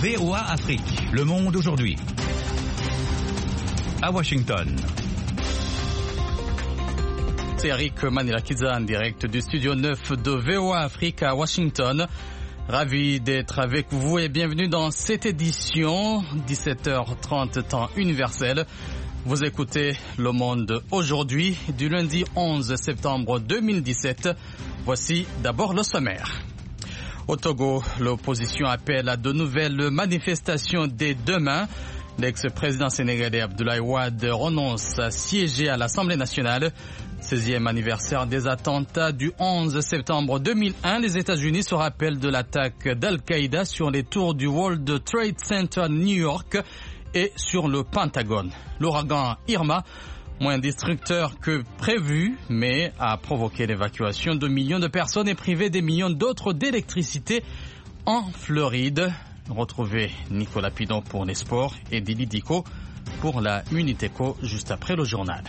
VOA Afrique, le monde aujourd'hui. À Washington. C'est Eric Manilakiza en direct du studio 9 de VOA Afrique à Washington. Ravi d'être avec vous et bienvenue dans cette édition, 17h30 temps universel. Vous écoutez Le Monde aujourd'hui, du lundi 11 septembre 2017. Voici d'abord le sommaire. Au Togo, l'opposition appelle à de nouvelles manifestations dès demain. L'ex-président sénégalais Abdoulaye Wade renonce à siéger à l'Assemblée nationale. 16e anniversaire des attentats du 11 septembre 2001. Les États-Unis se rappellent de l'attaque d'Al-Qaïda sur les tours du World Trade Center New York et sur le Pentagone. L'ouragan Irma, moins destructeur que prévu, mais a provoqué l'évacuation de millions de personnes et privé des millions d'autres d'électricité en Floride. Retrouvez Nicolas Pidon pour les sports et Dili Diko pour la Minute Éco juste après le journal.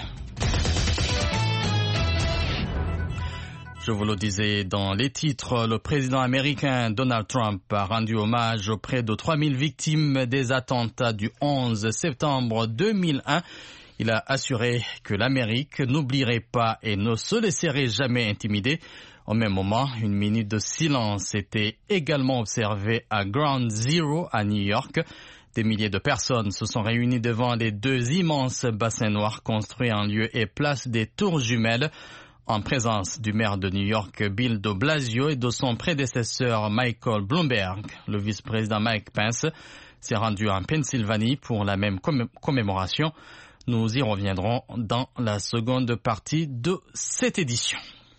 Je vous le disais dans les titres, le président américain Donald Trump a rendu hommage auprès de 3000 victimes des attentats du 11 septembre 2001. Il a assuré que l'Amérique n'oublierait pas et ne se laisserait jamais intimider. Au même moment, une minute de silence était également observée à Ground Zero à New York. Des milliers de personnes se sont réunies devant les deux immenses bassins noirs construits en lieu et place des tours jumelles, en présence du maire de New York, Bill de Blasio, et de son prédécesseur Michael Bloomberg. Le vice-président Mike Pence s'est rendu en Pennsylvanie pour la même commémoration. Nous y reviendrons dans la seconde partie de cette édition.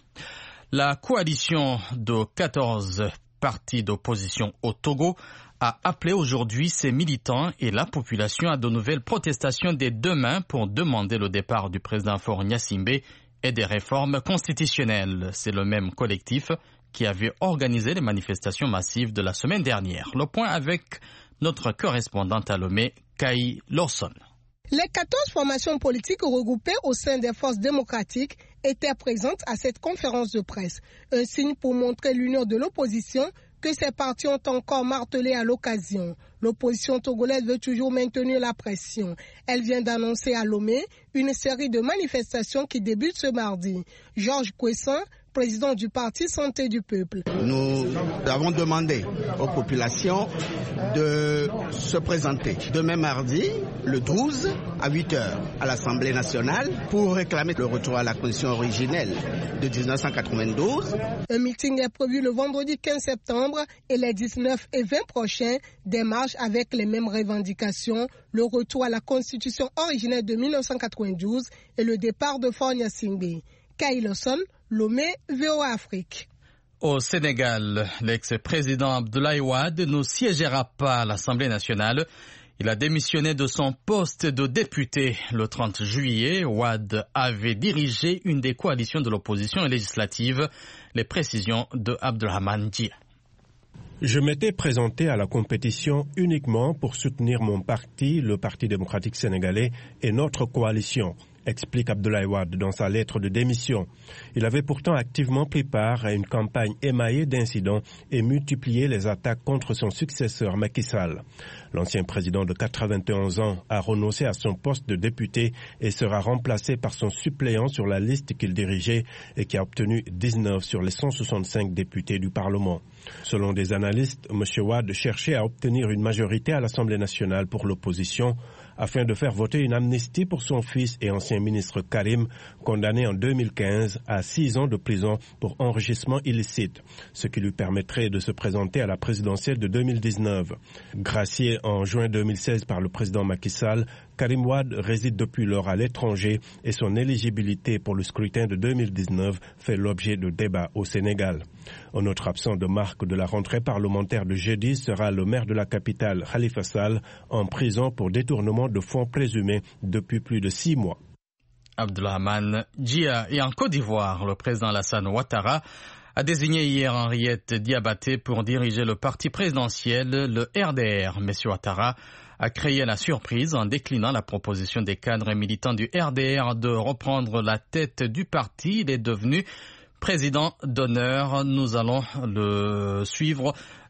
La coalition de 14 partis d'opposition au Togo a appelé aujourd'hui ses militants et la population à de nouvelles protestations dès demain pour demander le départ du président Faure Gnassingbé et des réformes constitutionnelles. C'est le même collectif qui avait organisé les manifestations massives de la semaine dernière. Le point avec notre correspondante à Lomé, Kai Lawson. Les 14 formations politiques regroupées au sein des forces démocratiques étaient présentes à cette conférence de presse. Un signe pour montrer l'union de l'opposition que ces partis ont encore martelé à l'occasion. L'opposition togolaise veut toujours maintenir la pression. Elle vient d'annoncer à Lomé une série de manifestations qui débutent ce mardi. Georges Kouessan, président du parti Santé du Peuple. Nous avons demandé aux populations de se présenter demain mardi, le 12, à 8h, à l'Assemblée nationale, pour réclamer le retour à la constitution originelle de 1992. Un meeting est prévu le vendredi 15 septembre et les 19 et 20 prochains, des marches avec les mêmes revendications, le retour à la constitution originelle de 1992 et le départ de Faure Gnassingbé. Kai Lawson, Lomé, VOA Afrique. Au Sénégal, l'ex-président Abdoulaye Wade ne siégera pas à l'Assemblée nationale. Il a démissionné de son poste de député le 30 juillet. Wade avait dirigé une des coalitions de l'opposition législative. Les précisions de Abdelrahman Dia. Je m'étais présenté à la compétition uniquement pour soutenir mon parti, le Parti démocratique sénégalais, et notre coalition, explique Abdoulaye Wade dans sa lettre de démission. Il avait pourtant activement pris part à une campagne émaillée d'incidents et multiplié les attaques contre son successeur Macky Sall. L'ancien président de 91 ans a renoncé à son poste de député et sera remplacé par son suppléant sur la liste qu'il dirigeait et qui a obtenu 19 sur les 165 députés du Parlement. Selon des analystes, M. Wade cherchait à obtenir une majorité à l'Assemblée nationale pour l'opposition afin de faire voter une amnistie pour son fils et ancien ministre Karim, condamné en 2015 à 6 ans de prison pour enrichissement illicite, ce qui lui permettrait de se présenter à la présidentielle de 2019. Gracié en juin 2016 par le président Macky Sall, Karim Wade réside depuis lors à l'étranger et son éligibilité pour le scrutin de 2019 fait l'objet de débats au Sénégal. Un autre absent de marque de la rentrée parlementaire de jeudi sera le maire de la capitale, Khalifa Sall, en prison pour détournement de fonds présumés depuis plus de 6 mois. Abdelrahman Dia. Et en Côte d'Ivoire, le président Alassane Ouattara a désigné hier Henriette Diabaté pour diriger le parti présidentiel, le RDR. M. Ouattara a créé la surprise en déclinant la proposition des cadres et militants du RDR de reprendre la tête du parti. Il est devenu président d'honneur. Nous allons le suivre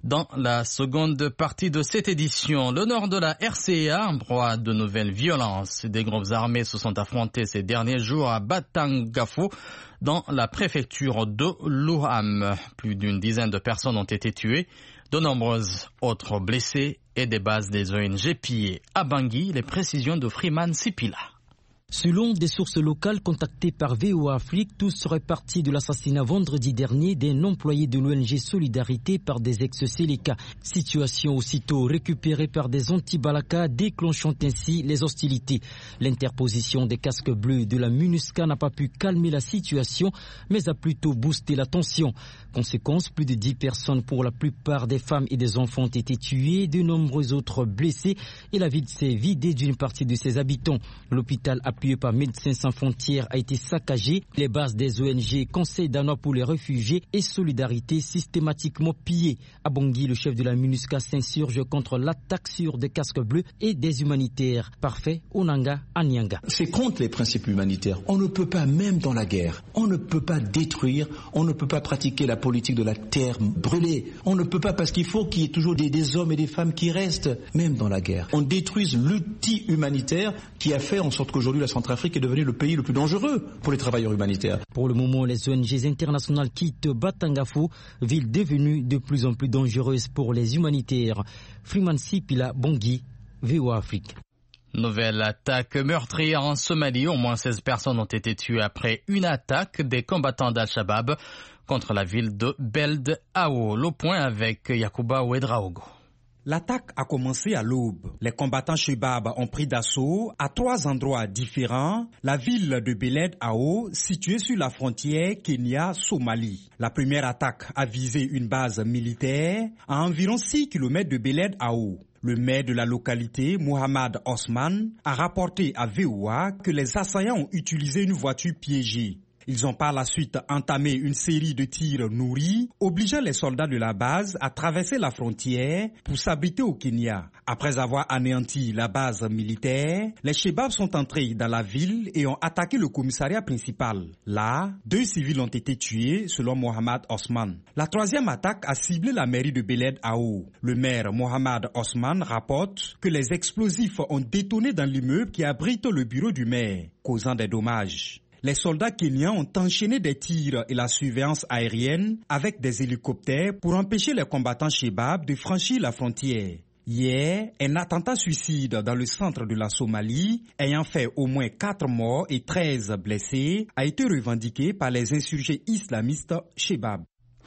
Dans la seconde partie de cette édition, le nord de la RCA en proie à de nouvelles violences. Des groupes armés se sont affrontés ces derniers jours à Batangafo, dans la préfecture de Louham. Plus d'une dizaine de personnes ont été tuées, de nombreuses autres blessées et des bases des ONG pillées. À Bangui, les précisions de Freeman Sipila. Selon des sources locales contactées par VOA Afrique, tout serait parti de l'assassinat vendredi dernier d'un employé de l'ONG Solidarité par des ex-Seleka. Situation aussitôt récupérée par des anti-Balaka, déclenchant ainsi les hostilités. L'interposition des casques bleus de la MINUSCA n'a pas pu calmer la situation, mais a plutôt boosté la tension. Conséquence, plus de 10 personnes, pour la plupart des femmes et des enfants, ont été tuées, de nombreux autres blessés et la ville s'est vidée d'une partie de ses habitants. L'hôpital appuyé par Médecins sans frontières a été saccagé. Les bases des ONG Conseil danois pour les réfugiés et Solidarité systématiquement pillées. À Bangui, le chef de la MINUSCA s'insurge contre l'attaque sur des casques bleus et des humanitaires. Parfait, Onanga, Anyanga. C'est contre les principes humanitaires. On ne peut pas, même dans la guerre, on ne peut pas détruire, on ne peut pas pratiquer la politique de la terre brûlée. On ne peut pas, parce qu'il faut qu'il y ait toujours des hommes et des femmes qui restent, même dans la guerre. On détruise l'outil humanitaire qui a fait en sorte qu'aujourd'hui la Centrafrique est devenue le pays le plus dangereux pour les travailleurs humanitaires. Pour le moment, les ONG internationales quittent Batangafo, ville devenue de plus en plus dangereuse pour les humanitaires. Freeman Sipila, Bangui, VOA Afrique. Nouvelle attaque meurtrière en Somalie. Au moins 16 personnes ont été tuées après une attaque des combattants d'Al-Shabaab contre la ville de Beld Ao. Le point avec Yacouba Ouedraogo. L'attaque a commencé à l'aube. Les combattants Shabab ont pris d'assaut à 3 endroits différents la ville de Beled Ao, située sur la frontière Kenya-Somalie. La première attaque a visé une base militaire à environ 6 km de Beled Ao. Le maire de la localité, Mohamed Osman, a rapporté à VOA que les assaillants ont utilisé une voiture piégée. Ils ont par la suite entamé une série de tirs nourris, obligeant les soldats de la base à traverser la frontière pour s'abriter au Kenya. Après avoir anéanti la base militaire, les Shabab sont entrés dans la ville et ont attaqué le commissariat principal. Là, 2 civils ont été tués, selon Mohamed Osman. La troisième attaque a ciblé la mairie de Beled Ao. Le maire Mohamed Osman rapporte que les explosifs ont détonné dans l'immeuble qui abrite le bureau du maire, causant des dommages. Les soldats kenyans ont enchaîné des tirs et la surveillance aérienne avec des hélicoptères pour empêcher les combattants Shabab de franchir la frontière. Hier, un attentat suicide dans le centre de la Somalie, ayant fait au moins 4 morts et 13 blessés, a été revendiqué par les insurgés islamistes Shabab.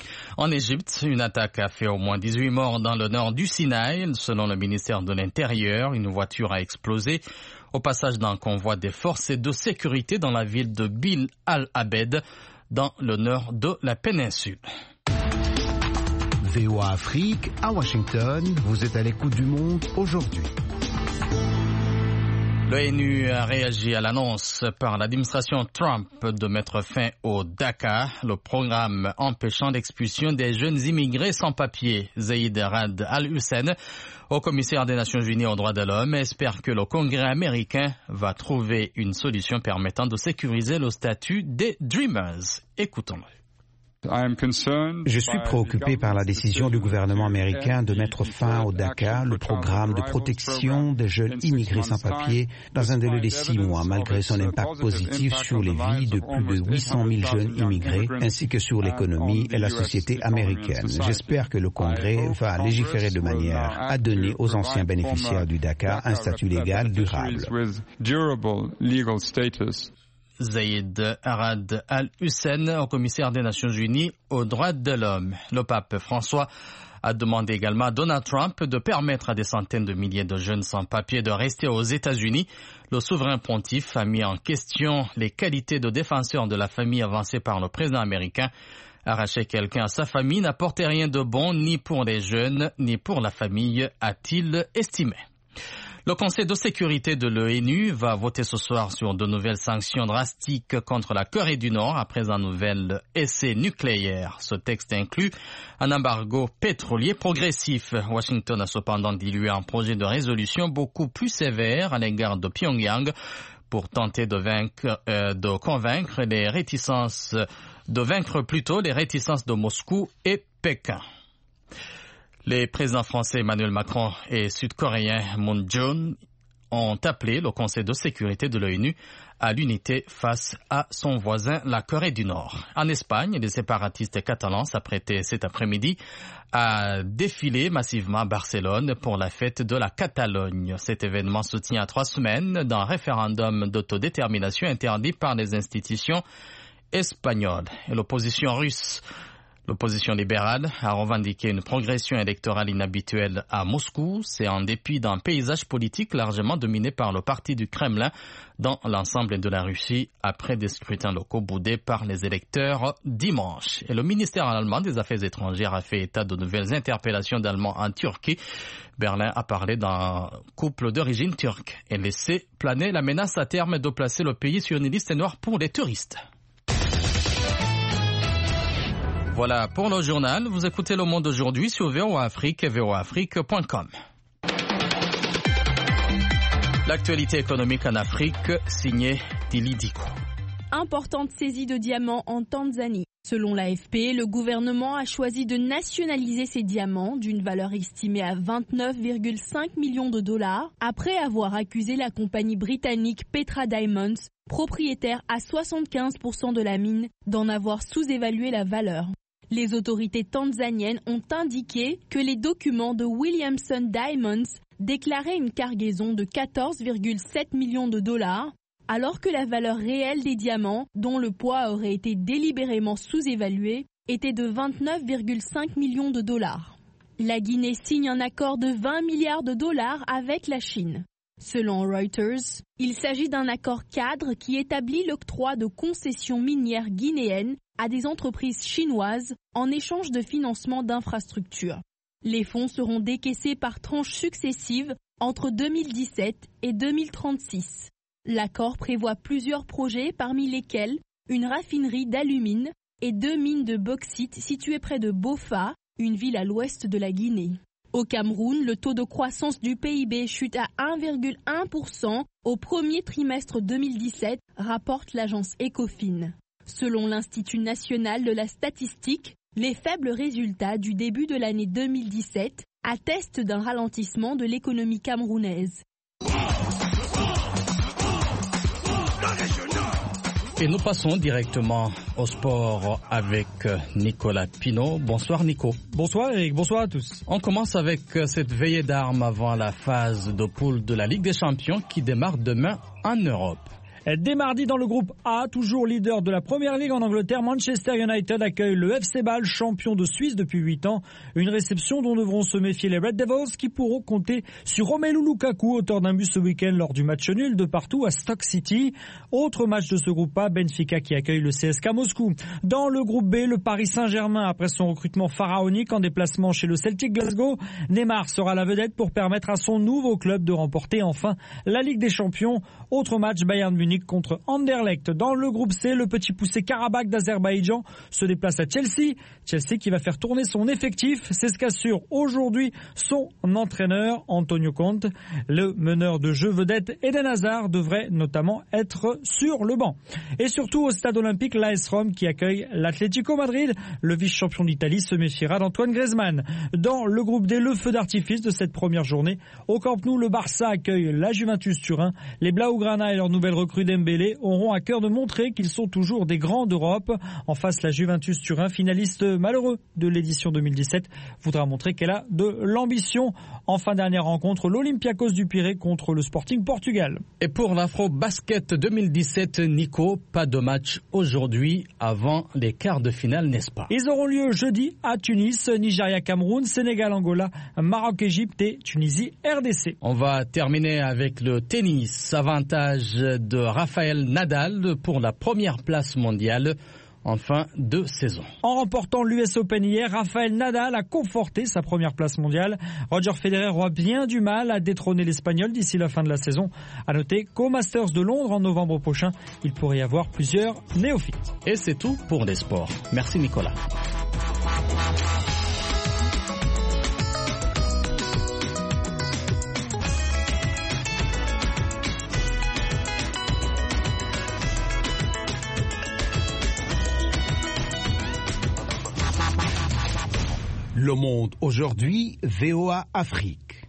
En Égypte, une attaque a fait au moins 18 morts dans le nord du Sinaï. Selon le ministère de l'Intérieur, une voiture a explosé au passage d'un convoi des forces de sécurité dans la ville de Bil al-Abed, dans le nord de la péninsule. VOA Afrique, à Washington, vous êtes à l'écoute du monde aujourd'hui. L'ONU a réagi à l'annonce par l'administration Trump de mettre fin au DACA, le programme empêchant l'expulsion des jeunes immigrés sans papier. Zeid Ra'ad Al-Hussein, au commissaire des Nations Unies aux droits de l'homme, espère que le Congrès américain va trouver une solution permettant de sécuriser le statut des Dreamers. Écoutons-le. Je suis préoccupé par la décision du gouvernement américain de mettre fin au DACA, le programme de protection des jeunes immigrés sans papier, dans un délai de 6 mois, malgré son impact positif sur les vies de plus de 800 000 jeunes immigrés, ainsi que sur l'économie et la société américaine. J'espère que le Congrès va légiférer de manière à donner aux anciens bénéficiaires du DACA un statut légal durable. Zeid Ra'ad Al-Hussein, au commissaire des Nations Unies aux droits de l'homme. Le pape François a demandé également à Donald Trump de permettre à des centaines de milliers de jeunes sans papier de rester aux États-Unis. Le souverain pontife a mis en question les qualités de défenseur de la famille avancées par le président américain. Arracher quelqu'un à sa famille n'apportait rien de bon ni pour les jeunes ni pour la famille, a-t-il estimé. Le Conseil de sécurité de l'ONU va voter ce soir sur de nouvelles sanctions drastiques contre la Corée du Nord après un nouvel essai nucléaire. Ce texte inclut un embargo pétrolier progressif. Washington a cependant dilué un projet de résolution beaucoup plus sévère à l'égard de Pyongyang pour tenter de convaincre les réticences de Moscou et Pékin. Les présidents français Emmanuel Macron et sud-coréen Moon Jae-in ont appelé le Conseil de sécurité de l'ONU à l'unité face à son voisin, la Corée du Nord. En Espagne, les séparatistes catalans s'apprêtaient cet après-midi à défiler massivement à Barcelone pour la fête de la Catalogne. Cet événement se tient à 3 semaines d'un référendum d'autodétermination interdit par les institutions espagnoles. Et l'opposition libérale a revendiqué une progression électorale inhabituelle à Moscou. C'est en dépit d'un paysage politique largement dominé par le parti du Kremlin dans l'ensemble de la Russie après des scrutins locaux boudés par les électeurs dimanche. Et le ministère allemand des Affaires étrangères a fait état de nouvelles interpellations d'Allemands en Turquie. Berlin a parlé d'un couple d'origine turque et laissé planer la menace à terme de placer le pays sur une liste noire pour les touristes. Voilà pour le journal. Vous écoutez Le Monde aujourd'hui sur VOA Afrique et voaafrique.com. L'actualité économique en Afrique, signée Dili Diko. Importante saisie de diamants en Tanzanie. Selon l'AFP, le gouvernement a choisi de nationaliser ces diamants d'une valeur estimée à 29,5 millions de dollars après avoir accusé la compagnie britannique Petra Diamonds, propriétaire à 75% de la mine, d'en avoir sous-évalué la valeur. Les autorités tanzaniennes ont indiqué que les documents de Williamson Diamonds déclaraient une cargaison de 14,7 millions de dollars, alors que la valeur réelle des diamants, dont le poids aurait été délibérément sous-évalué, était de 29,5 millions de dollars. La Guinée signe un accord de 20 milliards de dollars avec la Chine. Selon Reuters, il s'agit d'un accord cadre qui établit l'octroi de concessions minières guinéennes à des entreprises chinoises en échange de financement d'infrastructures. Les fonds seront décaissés par tranches successives entre 2017 et 2036. L'accord prévoit plusieurs projets parmi lesquels une raffinerie d'alumine et 2 mines de bauxite situées près de Bofa, une ville à l'ouest de la Guinée. Au Cameroun, le taux de croissance du PIB chute à 1,1% au premier trimestre 2017, rapporte l'agence Ecofin. Selon l'Institut national de la statistique, les faibles résultats du début de l'année 2017 attestent d'un ralentissement de l'économie camerounaise. Et nous passons directement au sport avec Nicolas Pinault. Bonsoir Nico. Bonsoir Eric, bonsoir à tous. On commence avec cette veillée d'armes avant la phase de poule de la Ligue des Champions qui démarre demain en Europe. Dès mardi dans le groupe A, toujours leader de la Première Ligue en Angleterre, Manchester United accueille le FC Bâle, champion de Suisse depuis 8 ans. Une réception dont devront se méfier les Red Devils qui pourront compter sur Romelu Lukaku, auteur d'un but ce week-end lors du match nul de partout à Stoke City. Autre match de ce groupe A, Benfica qui accueille le CSKA Moscou. Dans le groupe B, le Paris Saint-Germain après son recrutement pharaonique en déplacement chez le Celtic Glasgow. Neymar sera la vedette pour permettre à son nouveau club de remporter enfin la Ligue des Champions. Autre match, Bayern Munich contre Anderlecht. Dans le groupe C, le petit poussé Karabakh d'Azerbaïdjan se déplace à Chelsea. Chelsea qui va faire tourner son effectif. C'est ce qu'assure aujourd'hui son entraîneur Antonio Conte. Le meneur de jeu vedette Eden Hazard devrait notamment être sur le banc. Et surtout au stade olympique, l'AS Rome qui accueille l'Atlético Madrid. Le vice-champion d'Italie se méfiera d'Antoine Griezmann. Dans le groupe D, le feu d'artifice de cette première journée. Au Camp Nou, le Barça accueille la Juventus Turin. Les Blaugrana et leur nouvelle recrue Dembélé auront à cœur de montrer qu'ils sont toujours des grands d'Europe. En face, la Juventus Turin, finaliste malheureux de l'édition 2017, voudra montrer qu'elle a de l'ambition. En fin dernière rencontre, l'Olympiakos du Pirée contre le Sporting Portugal. Et pour l'Afro Basket 2017, Nico, pas de match aujourd'hui avant les quarts de finale, n'est-ce pas? Ils auront lieu jeudi à Tunis, Nigeria-Cameroun, Sénégal-Angola, Maroc-Égypte et Tunisie-RDC. On va terminer avec le tennis. Avantage de Rafael Nadal pour la première place mondiale en fin de saison. En remportant l'US Open hier, Rafael Nadal a conforté sa première place mondiale. Roger Federer aura bien du mal à détrôner l'Espagnol d'ici la fin de la saison. À noter qu'au Masters de Londres en novembre prochain, il pourrait y avoir plusieurs néophytes. Et c'est tout pour les sports. Merci Nicolas. Le Monde aujourd'hui, VOA Afrique.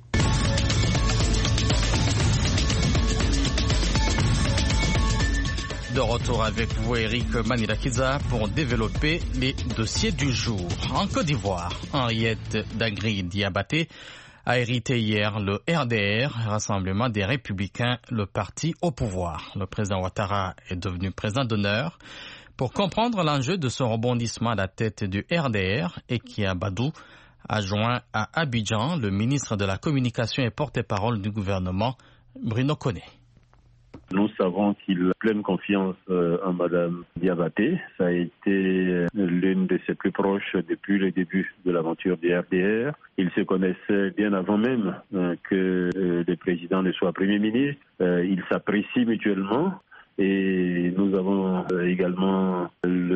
De retour avec vous, Eric Manilakiza, pour développer les dossiers du jour. En Côte d'Ivoire, Henriette Dagri-Diabaté a hérité hier le RDR, Rassemblement des Républicains, le parti au pouvoir. Le président Ouattara est devenu président d'honneur. Pour comprendre l'enjeu de ce rebondissement à la tête du RDR, Ekia Badou a joint à Abidjan le ministre de la Communication et porte-parole du gouvernement, Bruno Koné. Nous savons qu'il a pleine confiance en Madame Diabaté. Ça a été l'une de ses plus proches depuis le début de l'aventure du RDR. Ils se connaissaient bien avant même que le président ne soit Premier ministre. Ils s'apprécient mutuellement. Et nous avons également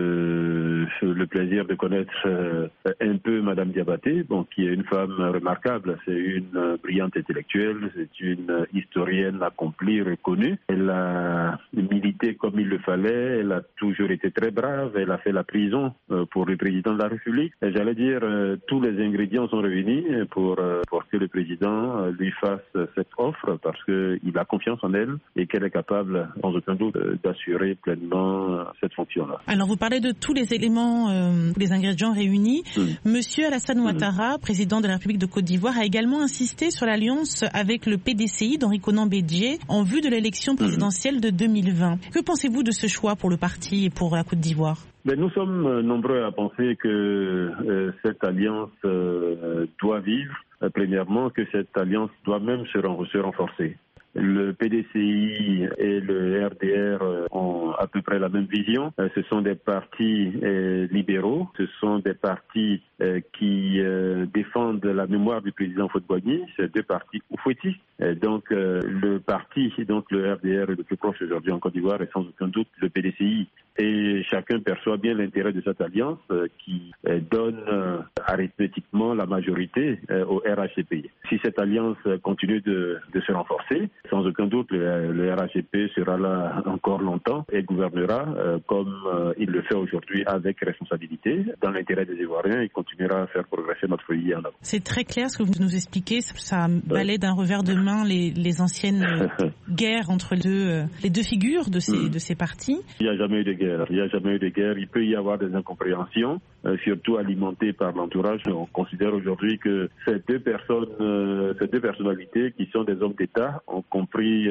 le plaisir de connaître un peu Madame Diabaté, qui est une femme remarquable. C'est une brillante intellectuelle, c'est une historienne accomplie, reconnue. Elle a milité comme il le fallait, elle a toujours été très brave, elle a fait la prison pour le président de la République. Et j'allais dire, tous les ingrédients sont réunis pour que le président lui fasse cette offre parce qu'il a confiance en elle et qu'elle est capable, sans aucun doute, d'assurer pleinement cette fonction-là. Alors vous parlez de tous les éléments, les ingrédients réunis. Monsieur Alassane Ouattara, président de la République de Côte d'Ivoire, a également insisté sur l'alliance avec le PDCI d'Henri Konan Bédié en vue de l'élection présidentielle de 2020. Que pensez-vous de ce choix pour le parti et pour la Côte d'Ivoire ? Nous sommes nombreux à penser que cette alliance doit vivre. Premièrement, que cette alliance doit même se renforcer. Le PDCI et le RDR ont à peu près la même vision. Ce sont des partis libéraux, ce sont des partis qui défendent la mémoire du président Houphouët-Boigny. C'est deux partis oufouettistes. Donc le parti, donc le RDR est le plus proche aujourd'hui en Côte d'Ivoire et sans aucun doute le PDCI. Et chacun perçoit bien l'intérêt de cette alliance qui donne arithmétiquement la majorité au RHDP. Si cette alliance continue de se renforcer, sans aucun doute le RHDP sera là encore longtemps et gouvernera comme il le fait aujourd'hui avec responsabilité dans l'intérêt des Ivoiriens et continuera à faire progresser notre pays en avant. C'est très clair ce que vous nous expliquez, ça balaie d'un revers de main les anciennes guerres entre les deux figures de ces partis. Il n'y a jamais eu de guerre. Il peut y avoir des incompréhensions, surtout alimentées par l'entourage. On considère aujourd'hui que ces deux personnalités qui sont des hommes d'État ont compris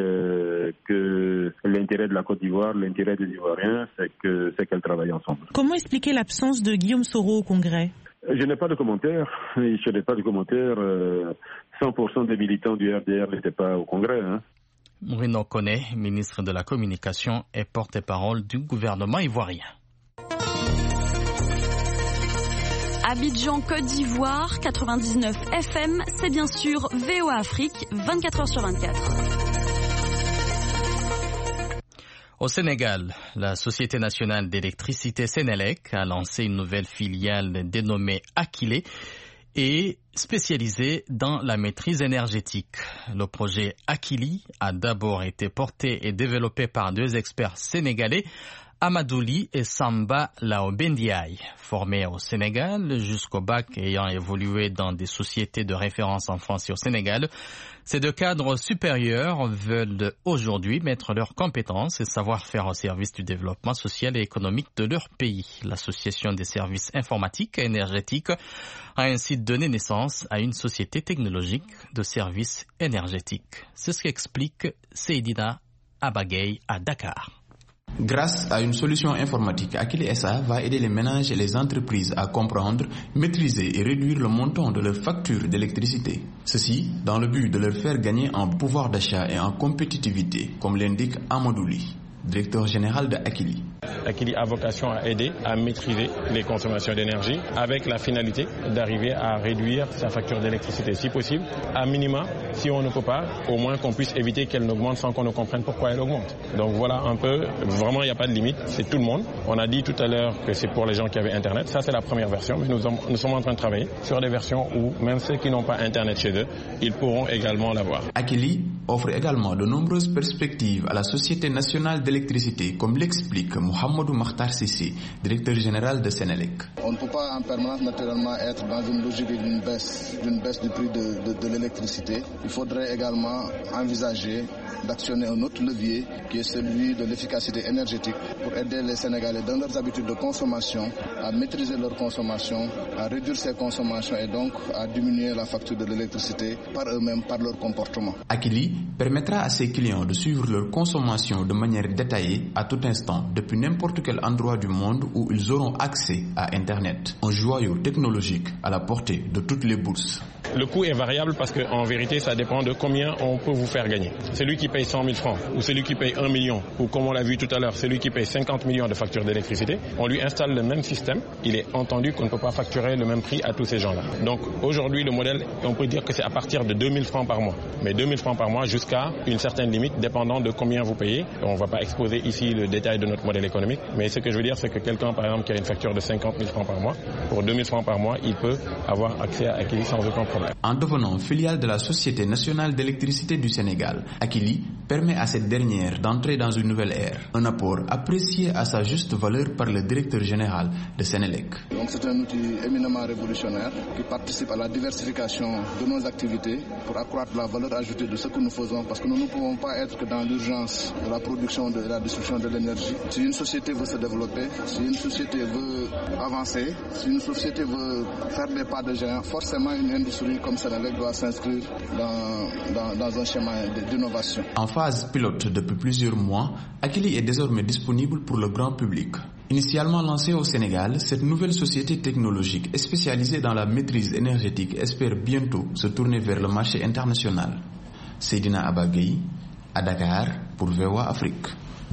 que l'intérêt de la Côte d'Ivoire, l'intérêt des Ivoiriens, c'est qu'elles travaillent ensemble. Comment expliquer l'absence de Guillaume Soro au Congrès ? Je n'ai pas de commentaire. 100% des militants du RDR n'étaient pas au Congrès. Bruno Koné, ministre de la Communication et porte-parole du gouvernement ivoirien. Abidjan, Côte d'Ivoire, 99 FM, c'est bien sûr VOA Afrique, 24h sur 24. Au Sénégal, la Société nationale d'électricité Sénélec a lancé une nouvelle filiale dénommée Akilé et spécialisée dans la maîtrise énergétique. Le projet Akili a d'abord été porté et développé par deux experts sénégalais, Amadouli et Samba Laobendiaï. Formés au Sénégal jusqu'au bac ayant évolué dans des sociétés de référence en France et au Sénégal, ces deux cadres supérieurs veulent aujourd'hui mettre leurs compétences et savoir-faire au service du développement social et économique de leur pays. L'Association des services informatiques et énergétiques a ainsi donné naissance à une société technologique de services énergétiques. C'est ce qu'explique Seydina Abagay à Dakar. Grâce à une solution informatique, Akili SA va aider les ménages et les entreprises à comprendre, maîtriser et réduire le montant de leurs factures d'électricité. Ceci dans le but de leur faire gagner en pouvoir d'achat et en compétitivité, comme l'indique Amadouli, directeur général de Akili. Akili a vocation à aider à maîtriser les consommations d'énergie avec la finalité d'arriver à réduire sa facture d'électricité si possible. À minima, si on ne peut pas, au moins qu'on puisse éviter qu'elle n'augmente sans qu'on ne comprenne pourquoi elle augmente. Donc voilà un peu, vraiment il n'y a pas de limite, c'est tout le monde. On a dit tout à l'heure que c'est pour les gens qui avaient Internet, ça c'est la première version, mais nous sommes en train de travailler sur des versions où même ceux qui n'ont pas Internet chez eux, ils pourront également l'avoir. Akili offre également de nombreuses perspectives à la Société nationale d'électricité, comme l'explique Mohamed Mamadou Makhtar Sissé, directeur général de Senelec. On ne peut pas en permanence naturellement être dans une logique d'une baisse du prix de l'électricité. Il faudrait également envisager d'actionner un autre levier qui est celui de l'efficacité énergétique pour aider les Sénégalais dans leurs habitudes de consommation à maîtriser leur consommation, à réduire ces consommations et donc à diminuer la facture de l'électricité par eux-mêmes, par leur comportement. Akili permettra à ses clients de suivre leur consommation de manière détaillée à tout instant depuis n'importe quel endroit du monde où ils auront accès à Internet. Un joyau technologique à la portée de toutes les bourses. Le coût est variable parce qu'en vérité, ça dépend de combien on peut vous faire gagner. Celui qui paye 100 000 francs ou celui qui paye 1 million ou comme on l'a vu tout à l'heure, celui qui paye 50 millions de factures d'électricité, on lui installe le même système. Il est entendu qu'on ne peut pas facturer le même prix à tous ces gens-là. Donc aujourd'hui, le modèle, on peut dire que c'est à partir de 2 000 francs par mois. Mais 2 000 francs par mois jusqu'à une certaine limite, dépendant de combien vous payez. On ne va pas exposer ici le détail de notre modèle économique. Mais ce que je veux dire, c'est que quelqu'un, par exemple, qui a une facture de 50 000 francs par mois, pour 2 000 francs par mois, il peut avoir accès à Akili sans aucun problème. En devenant filiale de la Société nationale d'électricité du Sénégal, Akili permet à cette dernière d'entrer dans une nouvelle ère. Un apport apprécié à sa juste valeur par le directeur général de Senelec. Donc c'est un outil éminemment révolutionnaire qui participe à la diversification de nos activités pour accroître la valeur ajoutée de ce que nous faisons parce que nous ne pouvons pas être que dans l'urgence de la production et de la distribution de l'énergie. Si une société veut se développer, si une société veut avancer, si une société veut faire des pas de géant, forcément une industrie comme Senelec doit s'inscrire dans un schéma d'innovation. En phase pilote depuis plusieurs mois, Akili est désormais disponible pour le grand public. Initialement lancée au Sénégal, cette nouvelle société technologique spécialisée dans la maîtrise énergétique espère bientôt se tourner vers le marché international. Seydina Abagui, à Dakar, pour VOA Afrique.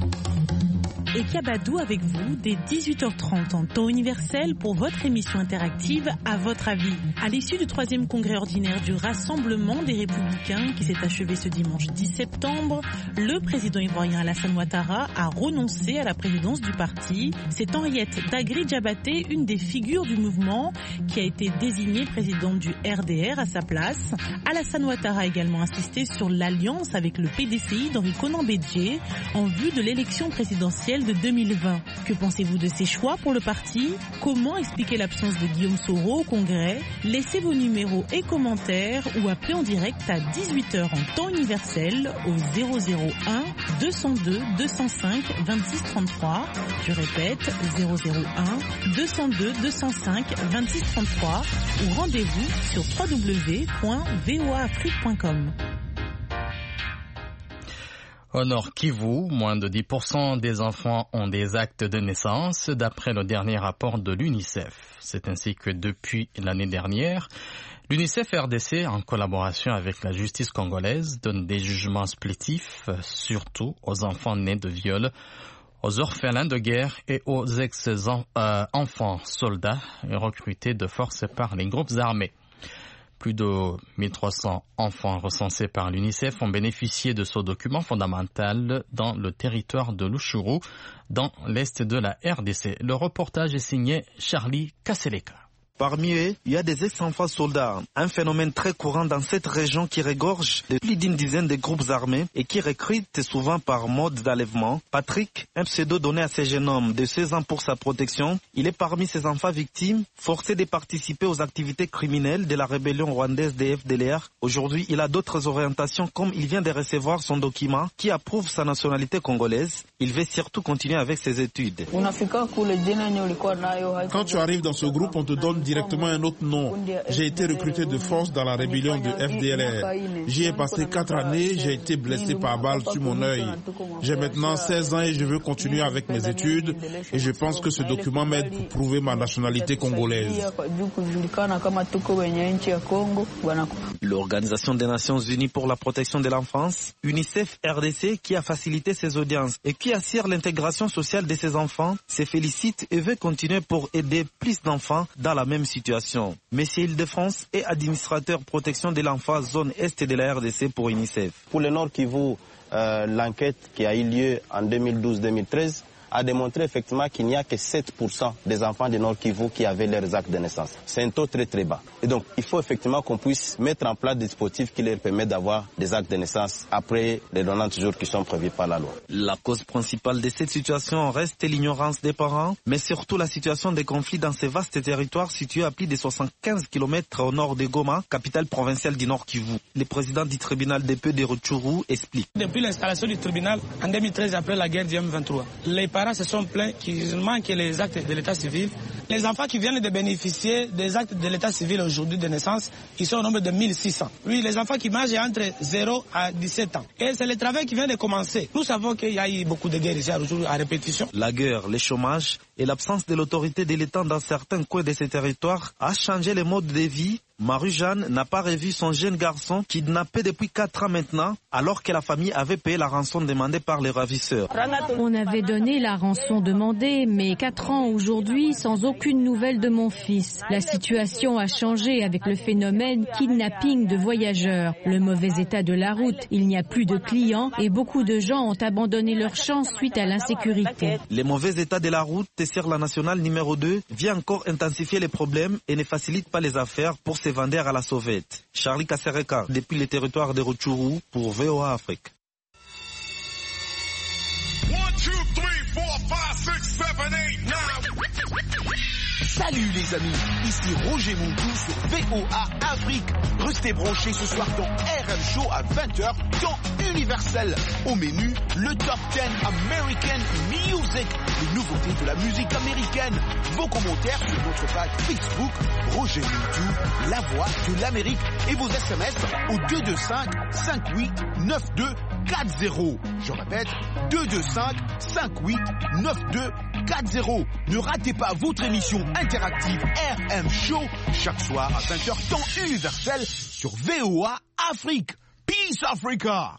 Et Kabadou avec vous dès 18h30 en temps universel pour votre émission interactive À votre avis. À l'issue du 3e congrès ordinaire du Rassemblement des Républicains qui s'est achevé ce dimanche 10 septembre, le président ivoirien Alassane Ouattara a renoncé à la présidence du parti. C'est Henriette Dagri-Diabaté, une des figures du mouvement, qui a été désignée présidente du RDR à sa place. Alassane Ouattara a également insisté sur l'alliance avec le PDCI d'Henri Konan Bédié en vue de l'élection présidentielle de 2020. Que pensez-vous de ces choix pour le parti? Comment expliquer l'absence de Guillaume Soro au Congrès? Laissez vos numéros et commentaires ou appelez en direct à 18h en temps universel au 001 202 205 26 33. Je répète 001 202 205 26 33 ou rendez-vous sur www.voaafrique.com. Au Nord Kivu, moins de 10% des enfants ont des actes de naissance, d'après le dernier rapport de l'UNICEF. C'est ainsi que depuis l'année dernière, l'UNICEF RDC, en collaboration avec la justice congolaise, donne des jugements supplétifs, surtout aux enfants nés de viol, aux orphelins de guerre et aux ex-enfants soldats recrutés de force par les groupes armés. Plus de 1300 enfants recensés par l'UNICEF ont bénéficié de ce document fondamental dans le territoire de Luchuru, dans l'est de la RDC. Le reportage est signé Charlie Kasseleka. Parmi eux, il y a des ex-enfants soldats, un phénomène très courant dans cette région qui regorge de plus d'une dizaine de groupes armés et qui recrutent souvent par mode d'enlèvement. Patrick, un pseudo donné à ce jeune homme de 16 ans pour sa protection, il est parmi ces enfants victimes, forcés de participer aux activités criminelles de la rébellion rwandaise des FDLR. Aujourd'hui, il a d'autres orientations comme il vient de recevoir son document qui approuve sa nationalité congolaise. Il veut surtout continuer avec ses études. Quand tu arrives dans ce groupe, on te donne directement un autre nom. J'ai été recruté de force dans la rébellion de FDLR. J'y ai passé 4 années, j'ai été blessé par balle sur mon œil. J'ai maintenant 16 ans et je veux continuer avec mes études et je pense que ce document m'aide pour prouver ma nationalité congolaise. L'Organisation des Nations Unies pour la protection de l'enfance, UNICEF RDC, qui a facilité ces audiences et qui assure l'intégration sociale de ces enfants, se félicite et veut continuer pour aider plus d'enfants dans la même situation. Monsieur Île-de-France est administrateur protection de l'enfance zone est de la RDC pour UNICEF. Pour le Nord Kivu, l'enquête qui a eu lieu en 2012-2013 a démontré effectivement qu'il n'y a que 7% des enfants de Nord Kivu qui avaient leurs actes de naissance. C'est un taux très très bas. Et donc, il faut effectivement qu'on puisse mettre en place des dispositifs qui leur permettent d'avoir des actes de naissance après les 90 jours qui sont prévus par la loi. La cause principale de cette situation reste l'ignorance des parents, mais surtout la situation des conflits dans ces vastes territoires situés à plus de 75 km au nord de Goma, capitale provinciale du Nord Kivu. Le président du tribunal de paix de Rutshuru explique. Depuis l'installation du tribunal en 2013, après la guerre du M23, les parents se sont plaints qu'il manque les actes de l'état civil. Les enfants qui viennent de bénéficier des actes de l'état civil aujourd'hui de naissance, ils sont au nombre de 1600. Oui, les enfants qui mangent entre 0 à 17 ans. Et c'est le travail qui vient de commencer. Nous savons qu'il y a eu beaucoup de guerres ici à Rutshuru à répétition. La guerre, le chômage et l'absence de l'autorité de l'État dans certains coins de ces territoires a changé les modes de vie. Marie-Jeanne n'a pas revu son jeune garçon kidnappé depuis 4 ans maintenant, alors que la famille avait payé la rançon demandée par les ravisseurs. On avait donné la rançon demandée, mais 4 ans aujourd'hui sans aucune nouvelle de mon fils. La situation a changé avec le phénomène kidnapping de voyageurs. Le mauvais état de la route, il n'y a plus de clients et beaucoup de gens ont abandonné leur champ suite à l'insécurité. Le mauvais état de la route sur la nationale numéro 2 vient encore intensifier les problèmes et ne facilite pas les affaires pour ces vendeurs à la sauvette. Charlie Kassereka, depuis le territoire de Rutshuru pour VOA Afrique. 1, 2, 3, 4, 5, 6, 7, 8, 9. Salut les amis, ici Roger Mountou sur VOA Afrique. Restez branchés ce soir dans RM Show à 20h, temps universel. Au menu, le Top 10 American Music, les nouveautés de la musique américaine. Vos commentaires sur notre page Facebook, Roger Mountou, la voix de l'Amérique. Et vos SMS au 225 58 92 40. Je répète, 225 58 92 40. Ne ratez pas votre émission interactive RM Show chaque soir à 20h temps universel sur VOA Afrique. Peace Africa.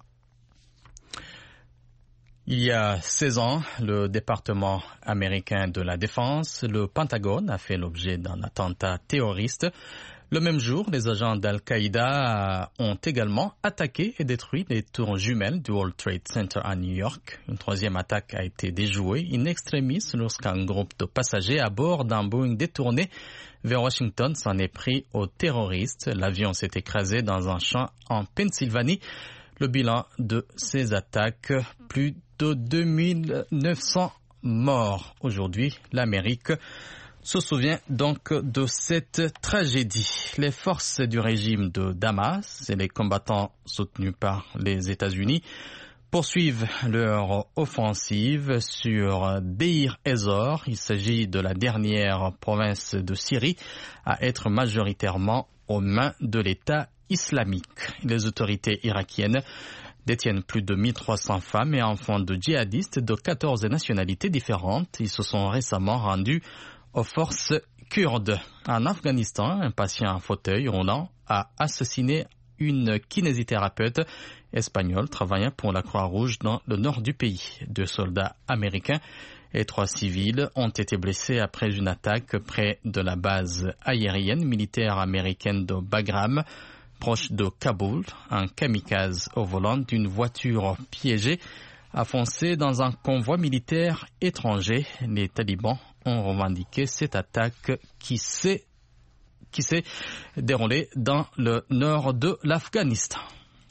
Il y a 16 ans, le département américain de la Défense, le Pentagone, a fait l'objet d'un attentat terroriste. Le même jour, les agents d'Al-Qaïda ont également attaqué et détruit les tours jumelles du World Trade Center à New York. Une troisième attaque a été déjouée in extremis lorsqu'un groupe de passagers à bord d'un Boeing détourné vers Washington s'en est pris aux terroristes. L'avion s'est écrasé dans un champ en Pennsylvanie. Le bilan de ces attaques, plus de 2900 morts. Aujourd'hui, l'Amérique se souvient donc de cette tragédie. Les forces du régime de Damas et les combattants soutenus par les États-Unis poursuivent leur offensive sur Deir ez-Zor. Il s'agit de la dernière province de Syrie à être majoritairement aux mains de l'État islamique. Les autorités irakiennes détiennent plus de 1300 femmes et enfants de djihadistes de 14 nationalités différentes. Ils se sont récemment rendus aux forces kurdes. En Afghanistan, un patient en fauteuil roulant a assassiné une kinésithérapeute espagnole travaillant pour la Croix-Rouge dans le nord du pays. 2 soldats américains et 3 civils ont été blessés après une attaque près de la base aérienne militaire américaine de Bagram, proche de Kaboul. Un kamikaze au volant d'une voiture piégée a foncé dans un convoi militaire étranger. Les talibans ont revendiqué cette attaque qui s'est déroulée dans le nord de l'Afghanistan.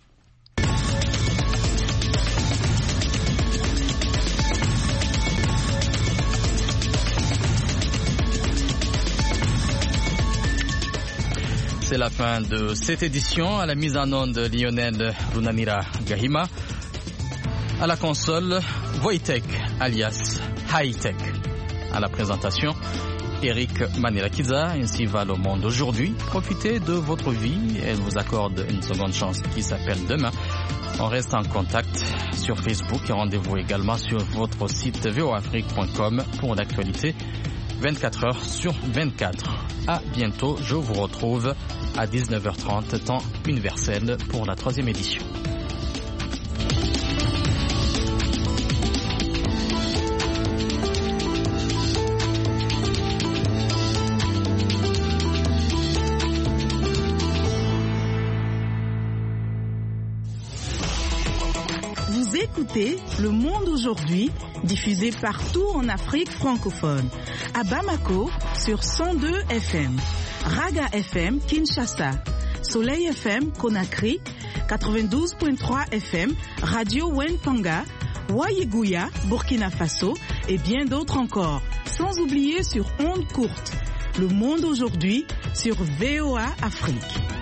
C'est la fin de cette édition. À la mise en onde de Lionel Runanira Gahima. À la console, Wojtek alias Hightech. À la présentation, Eric Manirakiza. Ainsi va le monde aujourd'hui. Profitez de votre vie. Elle vous accorde une seconde chance qui s'appelle demain. On reste en contact sur Facebook et rendez-vous également sur votre site voafrique.com pour l'actualité 24 heures sur 24. À bientôt. Je vous retrouve à 19h30 temps universel pour la 3e édition. Vous écoutez Le Monde aujourd'hui, diffusé partout en Afrique francophone. À Bamako, sur 102 FM. Raga FM, Kinshasa. Soleil FM, Conakry. 92.3 FM, Radio Wentanga. Wayeguya, Burkina Faso. Et bien d'autres encore. Sans oublier sur ondes courtes. Le Monde aujourd'hui, sur VOA Afrique.